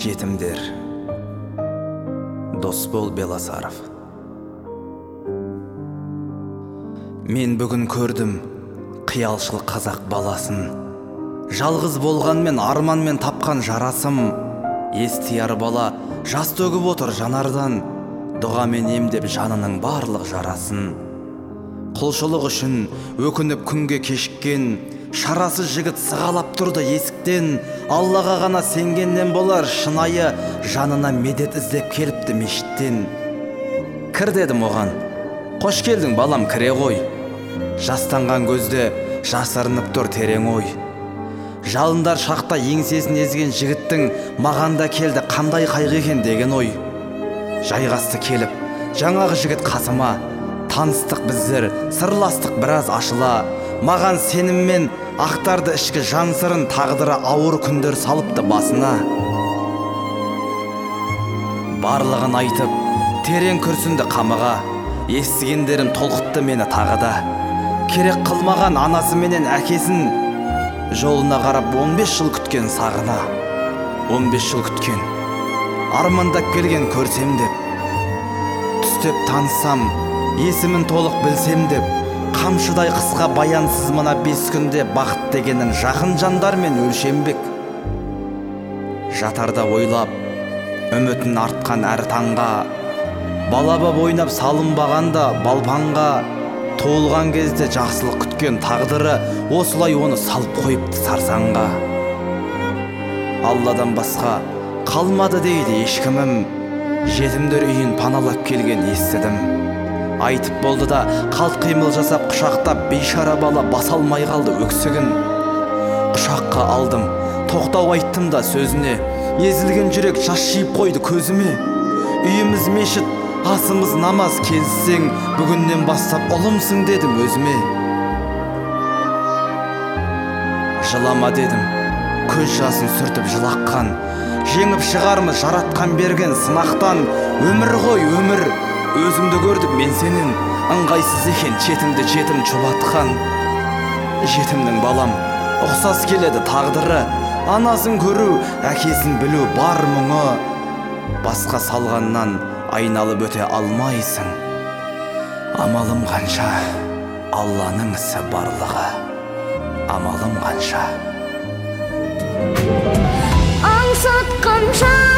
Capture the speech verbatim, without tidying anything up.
Жетімдер. Досбол Беласаров. Мен бүгін көрдім қиялшыл қазақ баласын. Жалғыз болғанмен арманмен тапқан жарасым. Естияр бала жас төгіп отыр жанардан, дұғамен емдеп жанының барлық жарасын. Құлшылық үшін өкініп күнге кешіккен, шарасыз жігіт сығалап тұрды есіктен. Аллаға ғана сенгеннен болар шынайы, жанына медет іздеп келіпті мешіттен. Кір дедім оған, қош келдің балам, кіре ғой. Жастанған көзде жасырынып тұр терең ой. Жалындар шақта еңсесін езген жігіттің маған да келді қандай қайғы екен деген ой. Жайғасты келіп жаңағы жігіт қасыма, таныстық біздер, сырластық біраз ашыла. Маған сеніммен ақтарды ішкі жан сырын, тағдыры ауыр күндер салыпты басына. Барлығын айтып терең күрсінді қамыға, естігендерім толқытты мені тағы да. Керек қылмаған анасы менен әкесін, жолына қарап он бес жыл күткен сағына. он бес жыл күткен, армандап келген көрсем деп, түстеп танысам, есімін толық білсем деп. Қамшыдай қысқа баянсыз мына бес күнде бақыт дегенін жақын жандармен өлшембек. Жатарда ойлап үмітін артқан әр таңға, балаба ойнап салынбағанда балпанға. Туылған кезде жақсылық күткен тағдыры осылай оны салып қойыпты сарсаңға. Алладан басқа қалмады дейді ешкімім, жетімдер үйін паналап келген естідім. Айтып болды да қалт қимыл жасап құшақтап, бейшара бала баса алмай қалды өксігін. Құшаққа алдым, тоқтау айттым да сөзіне, езілген жүрек жас жиып қойды көзіме. Үйіміз мешіт, асымыз намаз, келсең бүгіннен бастап ұлымсың дедім өзіме. Жылама дедім, көз жасын сүртіп жылаққан, жеңіп шығармыз жаратқан берген сынақтан. Өмір ғой өмір, өзімді көрдім мен сенен, ыңғайсыз екен жетімді жетім жұбатқан. Жетімнің балам, ұқсас келеді тағдыры, анасын көру, әкесін білу бар мұңы. Басқа салғаннан айналып өте алмайсың, амалым қанша, Алланың ісі барлығы, амалым қанша. Аңсатқанша